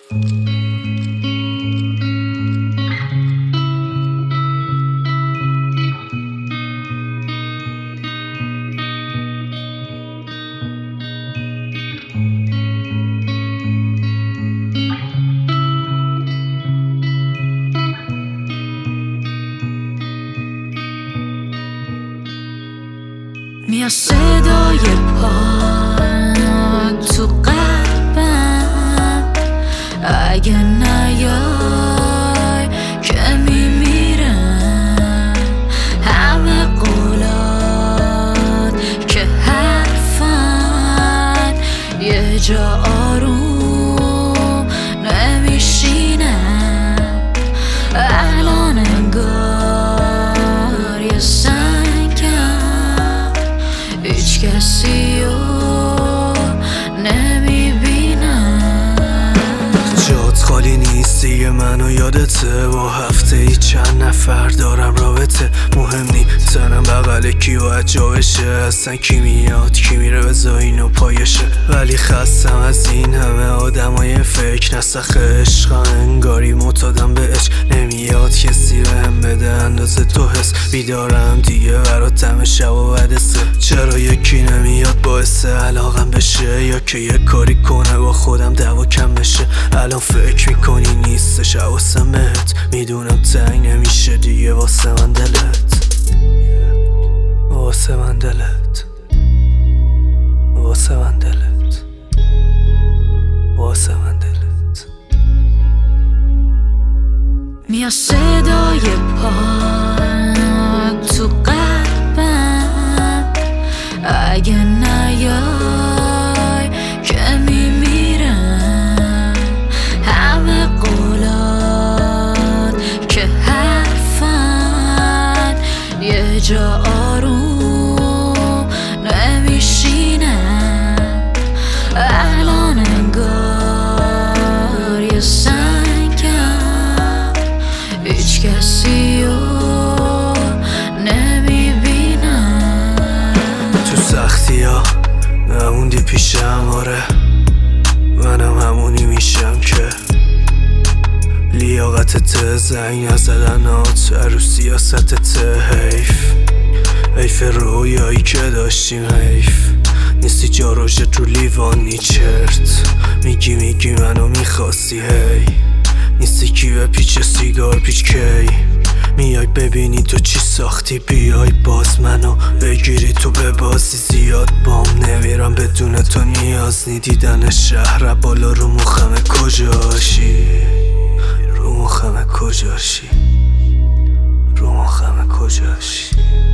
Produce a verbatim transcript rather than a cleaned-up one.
میاد صدای پا تو قلبم، اگه نیای که میمیرم. همه قولات که حرفن یه جا آروم نمیشینم. الان انگار یه هیچ کسی رو نمیبینم. جات خالی نیست دیگه، منو یادته. با هفته ای چند نفر دارم رابطه. مهم نی تنم بغل کی باید جا بشه. اصلا کی میاد کی میره بزا اینو پایشه. ولی خستم از این همه آدمای فکر نسخ عشق. انگاری معتادم به عشق، نمیاد کسی بهم بده اندازه تو حس. بیدارم دیگه برات دم شب و بدسه. چرا یکی نمیاد باعث علاقم بشه، یا که یه کاری کنه با خودم دعوا کم بشه. الان فکر میکنی نیستش حواسم بهت، میدونم تنگ نمیشه دیگه واسه من دلت، واسه من دلت، واسه من دلت، واسه من دلت. میاد صدای پا تو قلبم، اگه نیای که میمیرم. همه قولات که حرفن یه جا آروم نمیشینم. الان انگار یه سنگم، هیچ کسی رو نمیبینم. تو سختی ها نموندی پیشم، آره منم همونی میشم که لیاقتت زنگ نزدنات رو سیاستت. حیف حیف رویایی که داشتیم، حیف نیستی جا روشت رو لیوانی چرت. میگی میگی منو میخواستی، هی نیستی کی به پیچ سیگار پیچ کی. میای ببینی تو چی ساختی، بیای باز منو بگیری تو به بازی. زیاد بام نمیرم بدون تو، نیاز نی دیدن شهر بالا. رو مخمه کجاشی، رو مخمه کجاشی، رو مخمه کجاشی.